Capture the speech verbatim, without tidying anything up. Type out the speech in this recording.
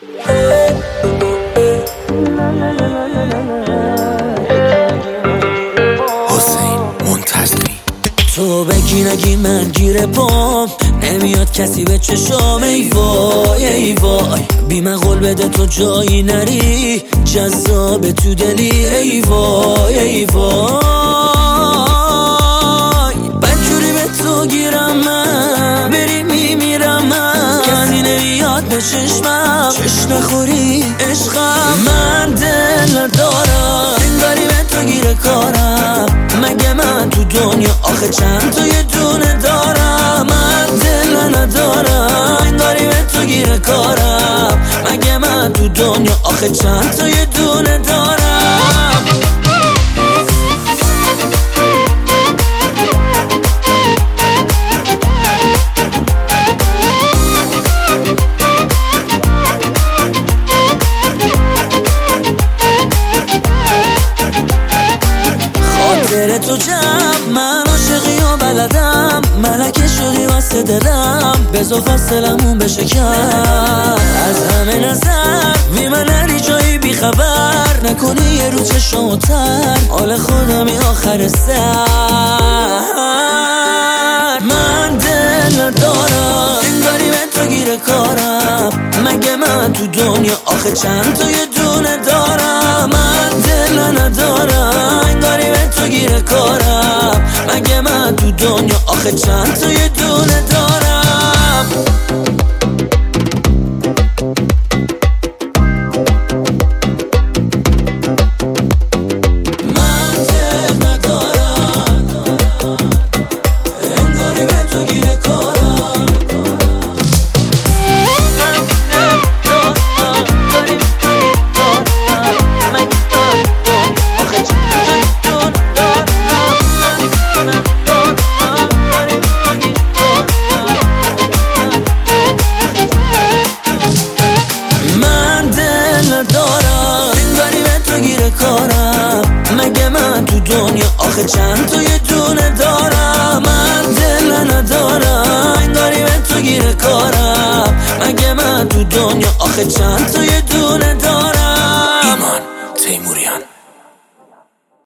حسین منتظری تو بگی نگی من گیره پام نمیاد کسی به چشام. ای وای ای وای بی من قول بده تو جایی نری جذاب تو دلی. ای وای ای وای بدجوری به تو گیرم من بری میمیرم من کسی نمیاد به چشمم چش نخوری عشقم. من دل ندارم انگاری به تو گیره کارم مگه من تو دنیا آخه چند تا یه دونه دارم. من دل ندارم انگاری به تو گیره کارم مگه من تو دنیا آخه چند تا یه دونه دارم. خاطر تو جمع من عاشقی و بلدم ملکه شدی واسه دلم بزا فاصلمون بشه کم. از همه نظر بی من نری جایی بی خبر نکنی یه رو چشم تر حال خودمی آخر سر. من دل ندارم انگاری به تو گیره کارم مگه من تو دنیا آخه چند تا یه دونه دارم. من دل ندارم انگاری به تو گیره کارم مگه من تو دنیا آخه چند تا یه دونه دارم. من دل ندارم انگاری به تو گیره کارم مگه من تو دنیا آخه چند تا یه دونه دارم. من دل ندارم انگاری به تو گیره کارم مگه من تو دنیا آخه چند تا یه دونه دارم.